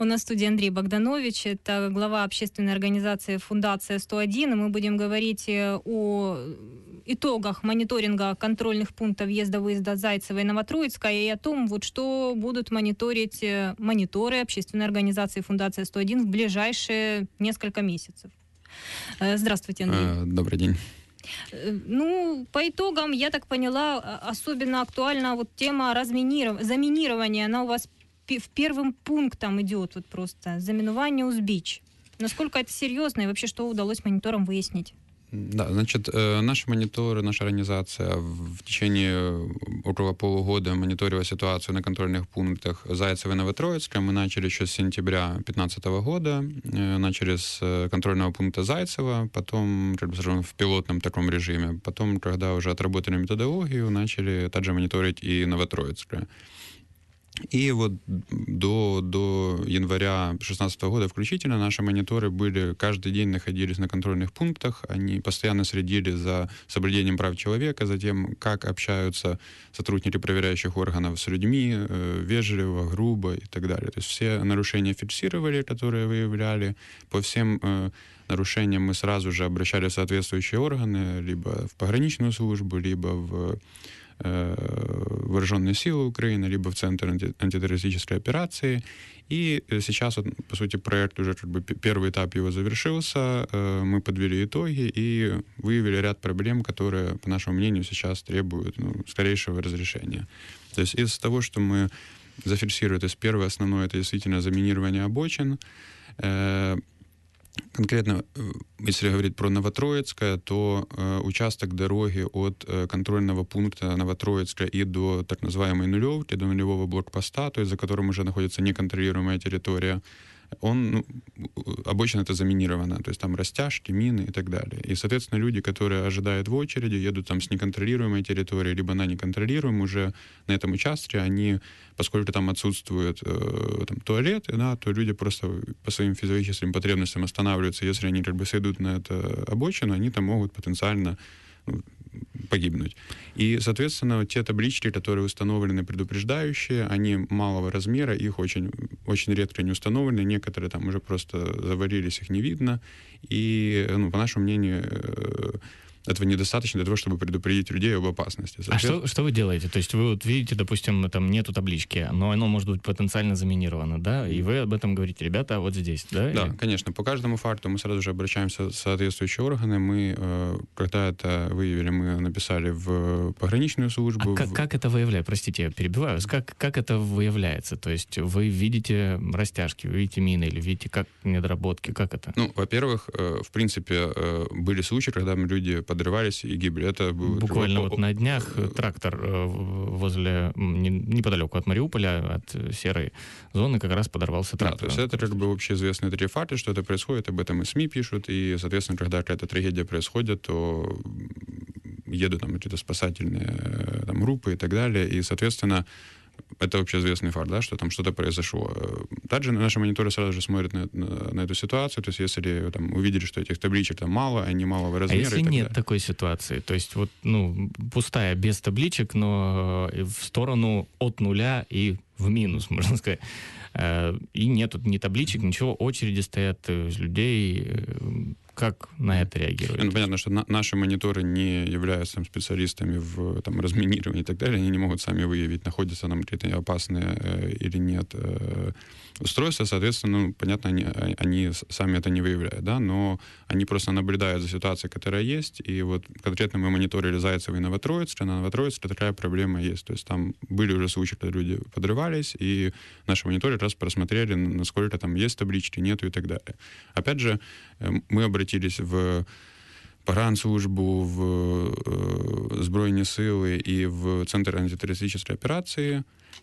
У нас в студии Андрей Богданович, это глава общественной организации «Фундация 101», и мы будем говорить о итогах мониторинга контрольных пунктов въезда-выезда Зайцева и Новотроицка и о том, вот что будут мониторить мониторы общественной организации «Фундация 101» в ближайшие несколько месяцев. Здравствуйте, Андрей. Добрый день. Ну, по итогам, я так поняла, особенно актуальна вот тема заминирования. Она у вас первым пунктом идет, вот просто заминування узбіч. Насколько это серьезно и вообще что удалось мониторам выяснить? Да, значит, наши мониторы, наша организация в течение около полугода мониторила ситуацию на контрольных пунктах Зайцева и Новотроицка. Мы начали еще с сентября 2015 года, начали с контрольного пункта Зайцева, потом, в пилотном таком режиме, потом, когда уже отработали методологию, начали также мониторить и Новотроицкое. И вот до января 2016 года включительно наши мониторы каждый день находились на контрольных пунктах, они постоянно следили за соблюдением прав человека, за тем, как общаются сотрудники проверяющих органов с людьми, вежливо, грубо и так далее. То есть все нарушения фиксировали, которые выявляли. По всем нарушениям мы сразу же обращали в соответствующие органы, либо в пограничную службу, либо в Вооруженные силы Украины, либо в Центр антитеррористической операции. И сейчас, по сути, проект уже первый этап его завершился, мы подвели итоги и выявили ряд проблем, которые, по нашему мнению, сейчас требуют скорейшего разрешения. То есть из того, что мы зафиксировали, то есть первое основное, это действительно заминирование обочин. Конкретно, если говорить про Новотроицкое, то участок дороги от контрольного пункта Новотроицка и до так называемой нулевки, до нулевого блокпоста, то есть за которым уже находится неконтролируемая территория, обочина это заминирована, то есть там растяжки, мины и так далее. И, соответственно, люди, которые ожидают в очереди, едут там с неконтролируемой территории, либо на неконтролируемой уже на этом участке, они, поскольку там отсутствуют там, туалеты, да, то люди просто по своим физиологическим потребностям останавливаются. Если они сойдут на эту обочину, они там могут потенциально погибнуть. И, соответственно, те таблички, которые установлены предупреждающие, они малого размера, их очень, очень редко не установлены, некоторые там уже просто завалились, их не видно. И, по нашему мнению, этого недостаточно для того, чтобы предупредить людей об опасности. А что вы делаете? То есть вы вот видите, допустим, там нету таблички, но оно может быть потенциально заминировано, да? И вы об этом говорите, ребята, вот здесь, да? Да, конечно. По каждому факту мы сразу же обращаемся в соответствующие органы. Мы, когда это выявили, мы написали в пограничную службу. А как это выявляется? Простите, я перебиваю. Как это выявляется? То есть вы видите растяжки, вы видите мины или видите как недоработки? Как это? Во-первых, в принципе, были случаи, когда люди подрывались и гибли. Это буквально вот на днях трактор возле, неподалеку от Мариуполя, от серой зоны, как раз подорвался трактор. Да, то есть это общеизвестные такие факты, что это происходит, об этом и СМИ пишут, и, соответственно, когда какая-то трагедия происходит, то едут там какие-то спасательные там, группы и так далее, и, соответственно, это общеизвестный факт, да, что там что-то произошло. Также наши мониторы сразу же смотрят на эту ситуацию, то есть если там увидели, что этих табличек там мало, они малого размера. А если нет такой ситуации, то есть вот, пустая, без табличек, но в сторону от нуля и в минус, можно сказать, и нет тут ни табличек, ничего, очереди стоят людей, как на это реагировать? Понятно, что наши мониторы не являются там, специалистами в разминировании и так далее, они не могут сами выявить, находятся нам какие-то опасные или нет устройства, соответственно, понятно, они сами это не выявляют, да, но они просто наблюдают за ситуацией, которая есть, и вот конкретно мы мониторили Зайцева и Новотроицка, на Новотроицке такая проблема есть, то есть там были уже случаи, когда люди подрывались, и наши мониторы раз просмотрели, насколько там есть таблички, нету и так далее. Опять же, мы обратились в погранслужбу, в Збройні сили и в Центр антитеррористической операции,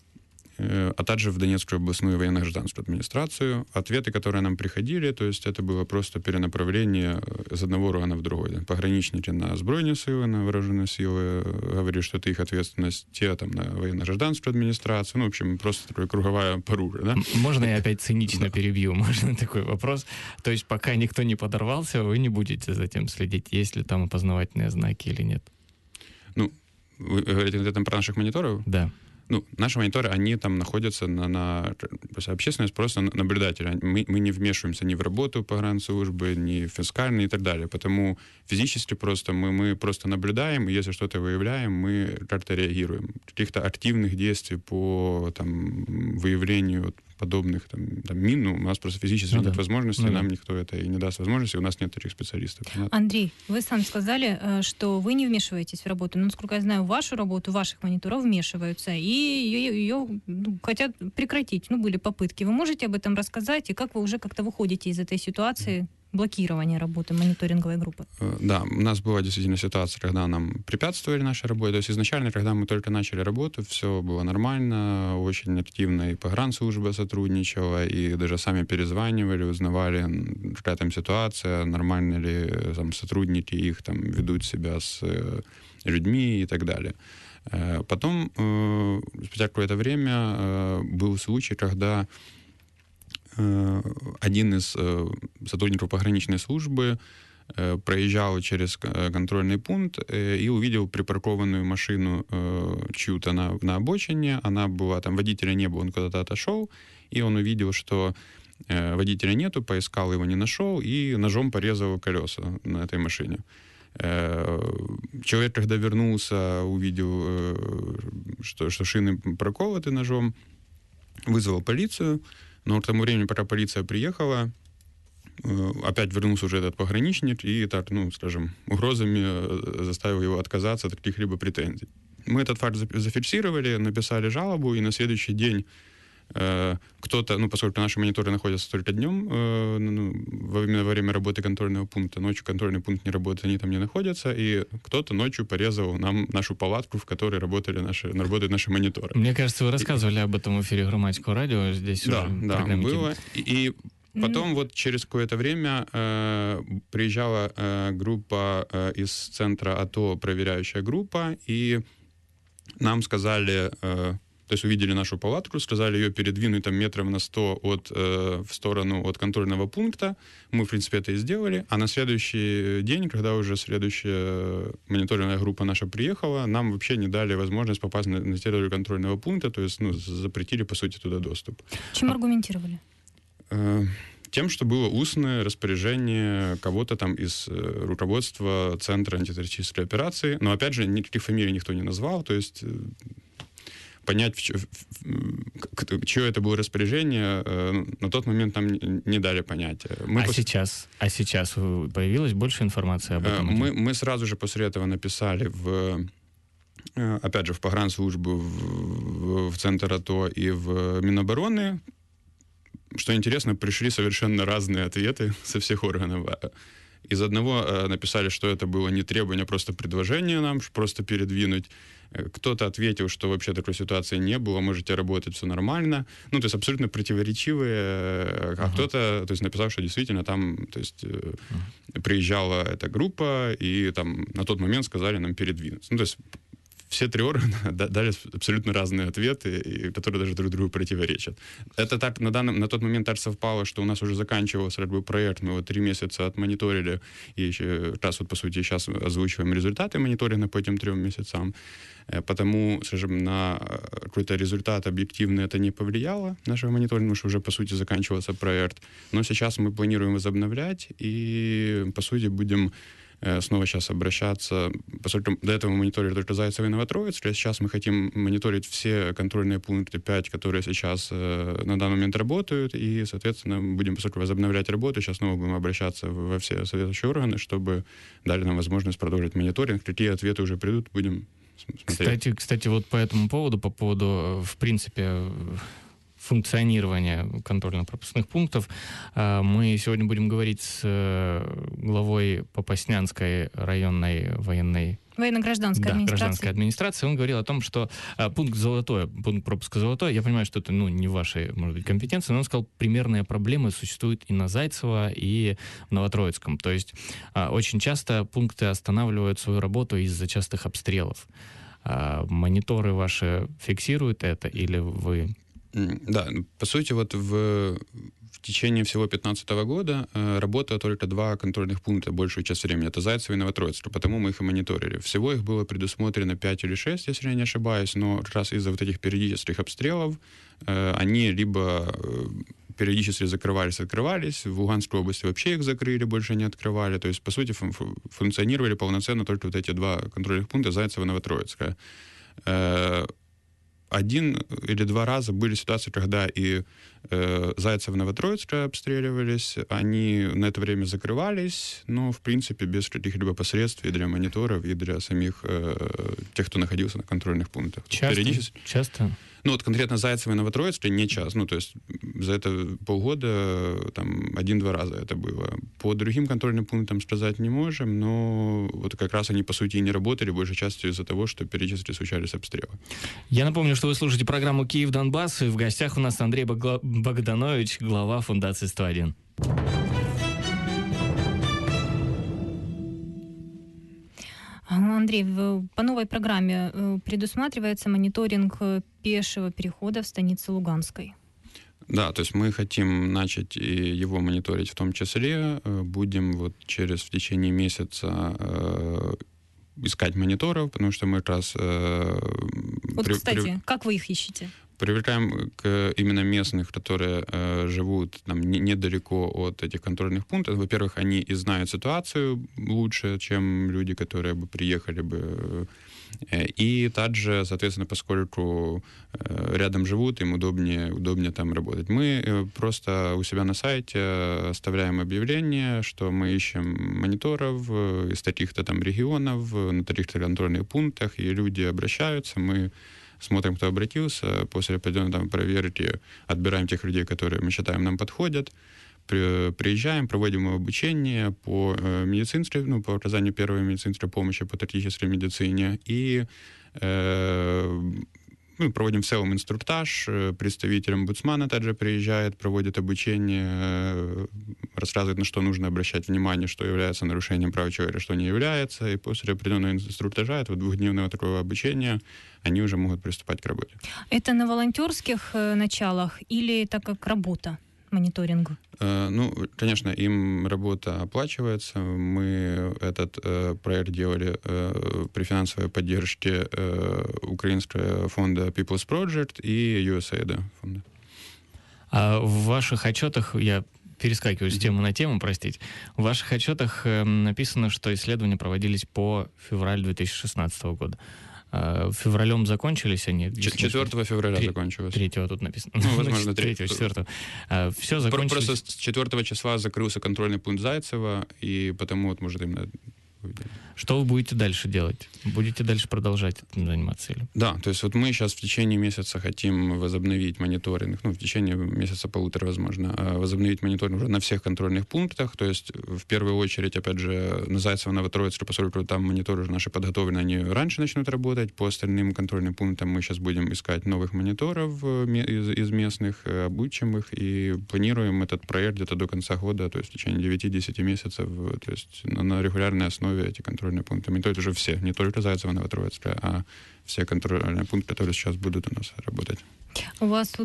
а также в Донецкую областную военно-гражданскую администрацию. Ответы, которые нам приходили, то есть это было просто перенаправление из одного органа в другой. Пограничники на Збройні силы, на вооруженные силы, говорили, что это их ответственность, те там на военно-гражданскую администрацию. В общем, просто такая круговая поруга. Да? Можно я опять цинично перебью? Можно такой вопрос? То есть пока никто не подорвался, вы не будете за тем следить, есть ли там опознавательные знаки или нет? Вы говорите конкретно про наших мониторов? Да. наши мониторы, они там находятся общественность просто наблюдатели. Мы не вмешиваемся ни в работу погранслужбы, ни в фискальные и так далее. Потому физически просто мы просто наблюдаем, и если что-то выявляем, мы как-то реагируем. Каких-то активных действий по выявлению подобных мин, у нас просто физически нет возможности, нам никто это и не даст возможности, у нас нет таких специалистов. Андрей, вы сами сказали, что вы не вмешиваетесь в работу, но, насколько я знаю, в вашу работу ваших мониторов вмешиваются, и ее хотят прекратить, были попытки. Вы можете об этом рассказать, и как вы уже как-то выходите из этой ситуации блокирования работы мониторинговой группы? Да, у нас была действительно ситуация, когда нам препятствовали нашей работе. То есть изначально, когда мы только начали работу, все было нормально, очень активно и погранслужба сотрудничала, и даже сами перезванивали, узнавали, какая там ситуация, нормально ли сотрудники их ведут себя с людьми и так далее. Потом, спустя какое-то время, был случай, когда один из сотрудников пограничной службы проезжал через контрольный пункт и увидел припаркованную машину чью-то на обочине. Она была, водителя не было, он куда-то отошел, и он увидел, что водителя нету, поискал его, не нашел, и ножом порезал колеса на этой машине. Человек, когда вернулся, увидел, что шины проколоты ножом, вызвал полицию. Но к тому времени, пока полиция приехала, опять вернулся уже этот пограничник и так, угрозами заставил его отказаться от каких-либо претензий. Мы этот факт зафиксировали, написали жалобу, и на следующий день кто-то, поскольку наши мониторы находятся только днем, во время работы контрольного пункта, ночью контрольный пункт не работает, они там не находятся, и кто-то ночью порезал нам нашу палатку, в которой работают наши мониторы. Мне кажется, вы рассказывали об этом в эфире Громадского радио, здесь да, уже да, было. И потом через какое-то время приезжала группа из центра АТО, проверяющая группа, и нам сказали... То есть увидели нашу палатку, сказали ее передвинуть метров на 100 в сторону от контрольного пункта. Мы, в принципе, это и сделали. А на следующий день, когда уже следующая мониторинговая группа наша приехала, нам вообще не дали возможность попасть на территорию контрольного пункта, то есть запретили, по сути, туда доступ. Чем аргументировали? Тем, что было устное распоряжение кого-то из руководства Центра антитеррористической операции. Но, опять же, никаких фамилий никто не назвал, то есть... Понять, чье это было распоряжение, на тот момент нам не дали понятия. Сейчас появилась больше информации об этом? Мы сразу же после этого написали опять же, в погранслужбу, в Центр АТО и в Минобороны. Что интересно, пришли совершенно разные ответы со всех органов. Из одного написали, что это было не требование, а просто предложение нам, просто передвинуть. Кто-то ответил, что вообще такой ситуации не было, можете работать, все нормально. То есть абсолютно противоречивые. А кто-то, то есть, написал, что действительно там, то есть, приезжала эта группа, и там на тот момент сказали нам передвинуться. То есть все три органа дали абсолютно разные ответы, которые даже друг другу противоречат. Это так на тот момент так совпало, что у нас уже заканчивался проект, мы 3 месяца отмониторили, и еще раз по сути, сейчас озвучиваем результаты мониторинга по этим 3 месяцам. Потому, скажем, на какой-то результат объективный это не повлияло, нашего мониторинга, потому что уже, по сути, заканчивался проект. Но сейчас мы планируем возобновлять, и, по сути, будем снова сейчас обращаться, поскольку до этого мы мониторили только Зайцево и Новотроицк, а сейчас мы хотим мониторить все контрольные пункты 5, которые сейчас на данный момент работают, и, соответственно, будем, поскольку возобновлять работу, сейчас снова будем обращаться во все соответствующие органы, чтобы дали нам возможность продолжить мониторинг. Какие ответы уже придут, будем смотреть. Кстати, вот по этому поводу, в принципе, функционирования контрольно-пропускных пунктов. Мы сегодня будем говорить с главой Попаснянской районной военно-гражданской администрации. Гражданской администрации. Он говорил о том, что пункт пропуска «Золотой», я понимаю, что это не в вашей, может быть, компетенции, но он сказал, примерные проблемы существуют и на Зайцево, и в Новотроицком. То есть очень часто пункты останавливают свою работу из-за частых обстрелов. Мониторы ваши фиксируют это, или вы... Да, по сути, в в течение всего 2015 года работало только 2 контрольных пункта большую часть времени. Это Зайцево и Новотроицк, потому мы их и мониторили. Всего их было предусмотрено 5 или 6, если я не ошибаюсь, но как раз из-за вот этих периодических обстрелов они либо периодически закрывались, открывались. В Луганской области вообще их закрыли, больше не открывали. То есть, по сути, функционировали полноценно только вот эти 2 контрольных пункта Зайцево и Новотроицка. 1 или 2 раза были ситуации, когда и Зайцево и Новотроицк обстреливались, они на это время закрывались, но, в принципе, без каких-либо последствий для мониторов и для самих тех, кто находился на контрольных пунктах. Часто? Ну, вот конкретно Зайцево и Новотроицк не часто. Ну, то есть за это полгода там 1-2 раза это было. По другим контрольным пунктам сказать не можем, но вот как раз они, по сути, и не работали большей частью из-за того, что периодически случались обстрелы. Я напомню, что вы слушаете программу «Киев-Донбасс», и в гостях у нас Андрей Богданович, глава Фундации 101. Андрей, по новой программе предусматривается мониторинг пешего перехода в станице Луганской? Да, то есть мы хотим начать и его мониторить в том числе. Будем вот в течение месяца искать мониторов, потому что мы как раз... Вот, кстати, как вы их ищете? Привлекаем именно местных, которые живут там, недалеко от этих контрольных пунктов. Во-первых, они и знают ситуацию лучше, чем люди, которые бы приехали бы. И также, соответственно, поскольку рядом живут, им удобнее там работать. Мы просто у себя на сайте оставляем объявление, что мы ищем мониторов из таких-то там регионов, на таких-то контрольных пунктах, и люди обращаются, мы смотрим, кто обратился, после определенной там проверки отбираем тех людей, которые мы считаем нам подходят, приезжаем, проводим обучение по медицинской, по оказанию первой медицинской помощи, по тактической медицине, и мы проводим в целом инструктаж, представитель омбудсмана также приезжает, проводит обучение, рассказывает, на что нужно обращать внимание, что является нарушением прав человека, что не является, и после определенного инструктажа, этого 2-дневного такого обучения, они уже могут приступать к работе. Это на волонтерских началах или так как работа? Мониторингу? Ну, конечно, им работа оплачивается. Мы этот проект делали при финансовой поддержке украинского фонда People's Project и USAID фонда. А в ваших отчетах, я перескакиваю с темы на тему, простите, в ваших отчетах написано, что исследования проводились по февралю 2016 года. Февралем закончились они? 4 февраля закончилось. 3 тут написано. Ну, возможно, 3 4 Все закончилось. Просто с 4 числа закрылся контрольный пункт Зайцева, и потому вот, может, именно... Что вы будете дальше делать? Будете дальше продолжать этим заниматься? Или? Да, то есть вот мы сейчас в течение месяца хотим возобновить мониторинг, в течение месяца полутора, возможно, возобновить мониторинг уже на всех контрольных пунктах, то есть в первую очередь, опять же, на Зайцево, Новотроицк, поскольку там мониторы уже наши подготовлены, они раньше начнут работать, по остальным контрольным пунктам мы сейчас будем искать новых мониторов из местных, обучим их, и планируем этот проект где-то до конца года, то есть в течение 9-10 месяцев, то есть на регулярной основе эти контрольные пункты. Мониторить уже все, не только Зайцево, Новотроицка, а все контрольные пункты, которые сейчас будут у нас работать. У вас тут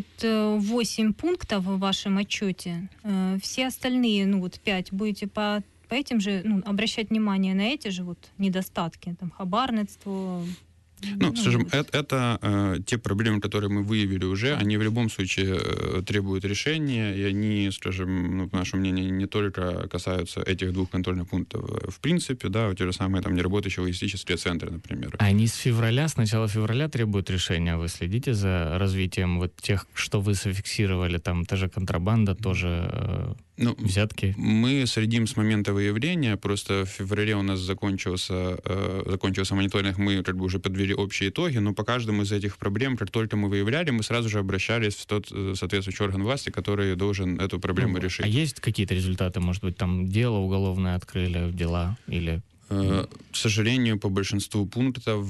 8 пунктов в вашем отчете. Все остальные, 5, будете по этим же, обращать внимание на эти же недостатки, там, хабарництво. Скажем, это те проблемы, которые мы выявили уже, они в любом случае требуют решения, и они, скажем, по нашему мнению, не только касаются этих 2 контрольных пунктов. В принципе, да, те же самые там неработающие логистические центры, например. Они с начала февраля требуют решения. Вы следите за развитием тех, что вы зафиксировали, там та же контрабанда, тоже взятки? Мы следим с момента выявления, просто в феврале у нас закончился мониторинг, мы как бы уже подвели общие итоги, но по каждому из этих проблем, как только мы выявляли, мы сразу же обращались в тот соответствующий орган власти, который должен эту проблему решить. А есть какие-то результаты? Может быть, там дело уголовное открыли, дела или... К сожалению, по большинству пунктов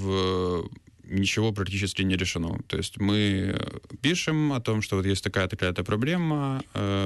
ничего практически не решено. То есть мы пишем о том, что вот есть такая-то проблема.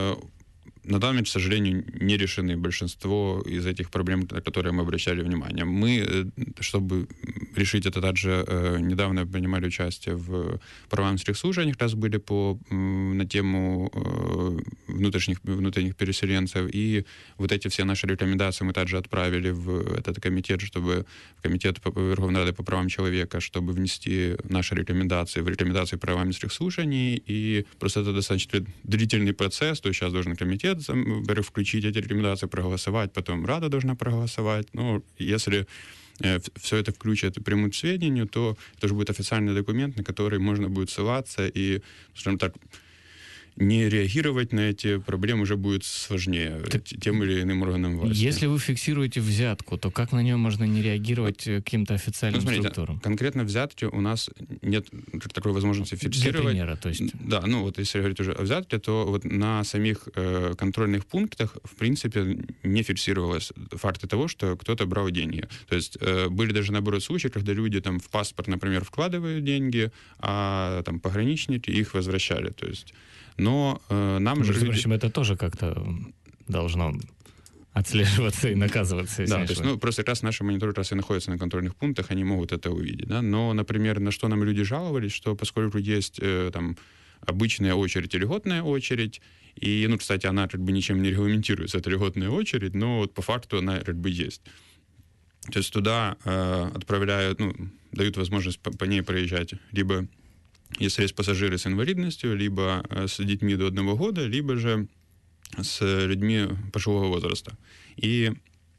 На данный момент, к сожалению, не решены большинство из этих проблем, на которые мы обращали внимание. Мы, чтобы решить это. Также недавно принимали участие в парламентских слушаниях, раз были на тему внутренних переселенцев, и вот эти все наши рекомендации мы также отправили в этот комитет, в комитет Верховной Рады по правам человека, чтобы внести наши рекомендации в рекомендации парламентских слушаний, и просто это достаточно длительный процесс, то есть сейчас должен комитет включить эти рекомендации, проголосовать, потом Рада должна проголосовать. Ну, если все это включат и примут к сведению, то это же будет официальный документ, на который можно будет ссылаться, и, скажем так, не реагировать на эти проблемы уже будет сложнее тем или иным органам власти. Если вы фиксируете взятку, то как на нее можно не реагировать каким-то официальным структурам? Конкретно взятки у нас нет такой возможности фиксировать. Для примера, то есть. Да, ну вот если говорить уже о взятке, то вот на самих контрольных пунктах, в принципе, не фиксировалось факты того, что кто-то брал деньги. То есть были даже, наоборот, случаи, когда люди там в паспорт, например, вкладывают деньги, а там пограничники их возвращали. То есть но нам же... Впрочем, это тоже как-то должно отслеживаться и наказываться. Да, то есть, просто как раз наши мониторы, раз и находятся на контрольных пунктах, они могут это увидеть. Да? Но, например, на что нам люди жаловались, что поскольку есть там обычная очередь и льготная очередь, и, ну, кстати, она как бы ничем не регламентируется, это льготная очередь, но вот по факту она как бы есть. То есть туда отправляют, ну, дают возможность по ней проезжать либо если есть пассажиры с инвалидностью, либо с детьми до 1 года, либо же с людьми пожилого возраста. И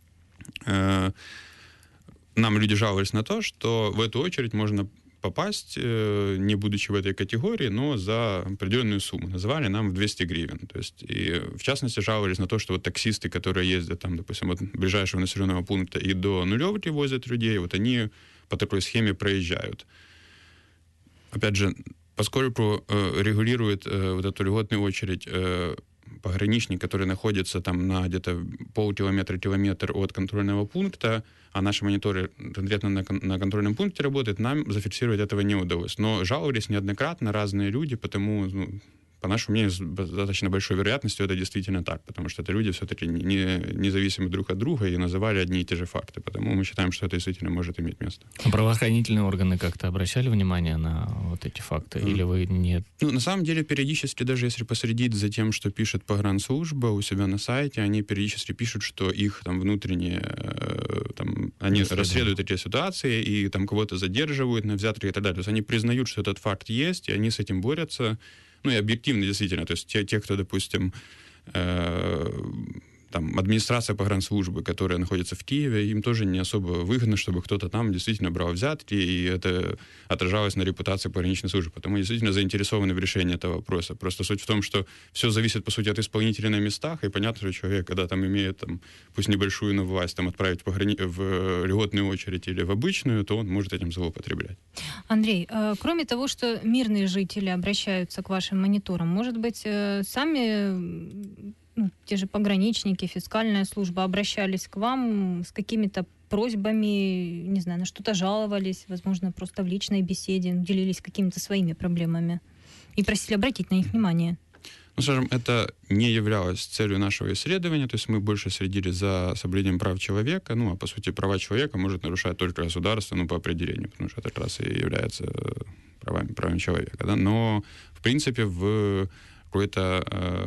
нам люди жаловались на то, что в эту очередь можно попасть, не будучи в этой категории, но за определенную сумму. Называли нам в 200 гривен. То есть, и в частности жаловались на то, что вот таксисты, которые ездят там, допустим, от ближайшего населенного пункта и до нулевки возят людей, вот они по такой схеме проезжают. Опять же, поскольку регулирует вот эту льготную очередь пограничник, который находится там на где-то полкилометра-километр от контрольного пункта, а наши мониторы конкретно на контрольном пункте работают, нам зафиксировать этого не удалось. Но жаловались неоднократно разные люди, потому, ну, по нашему мнению, с достаточно большой вероятностью это действительно так, потому что это люди все-таки независимы друг от друга и называли одни и те же факты. Потому мы считаем, что это действительно может иметь место. А правоохранительные органы как-то обращали внимание на вот эти факты? Или вы не... Ну, на самом деле, периодически, даже если последить за тем, что пишет погранслужба у себя на сайте, они периодически пишут, что их там внутренние, там, они расследуют эти ситуации и там кого-то задерживают на взятки и так далее. То есть они признают, что этот факт есть, и они с этим борются. Ну и объективно, действительно, то есть те кто, допустим, там, администрация погранслужбы, которая находится в Киеве, им тоже не особо выгодно, чтобы кто-то там действительно брал взятки, и это отражалось на репутации пограничной службы. Потому действительно заинтересованы в решении этого вопроса. Просто суть в том, что все зависит, по сути, от исполнителей на местах, и понятно, что человек, когда там имеет, там, пусть небольшую, но власть, там, отправить в льготную очередь или в обычную, то он может этим злоупотреблять. Андрей, кроме того, что мирные жители обращаются к вашим мониторам, может быть, сами... те же пограничники, фискальная служба обращались к вам с какими-то просьбами, не знаю, на что-то жаловались, возможно, просто в личной беседе делились какими-то своими проблемами и просили обратить на них внимание? Ну, скажем, это не являлось целью нашего исследования, то есть мы больше следили за соблюдением прав человека, ну, а по сути права человека может нарушать только государство, ну, по определению, потому что это как раз и является правами человека, да? Но, в принципе, в какой-то...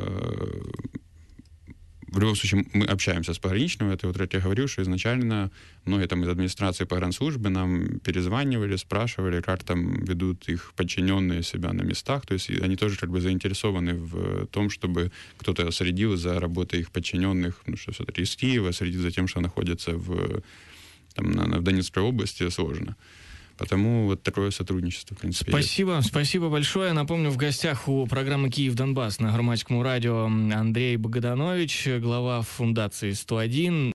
В любом случае, мы общаемся с пограничным. Это вот я говорил, что изначально многие там из администрации погранслужбы нам перезванивали, спрашивали, как там ведут их подчиненные себя на местах. То есть они тоже как бы заинтересованы в том, чтобы кто-то следил за работой их подчиненных, ну, что все-таки из Киева, следить за тем, что находится в Донецкой области, сложно. Потому вот такое сотрудничество, в принципе, Спасибо большое. Напомню, в гостях у программы «Киев-Донбасс» на Громадском радио Андрей Богданович, глава фундации 101.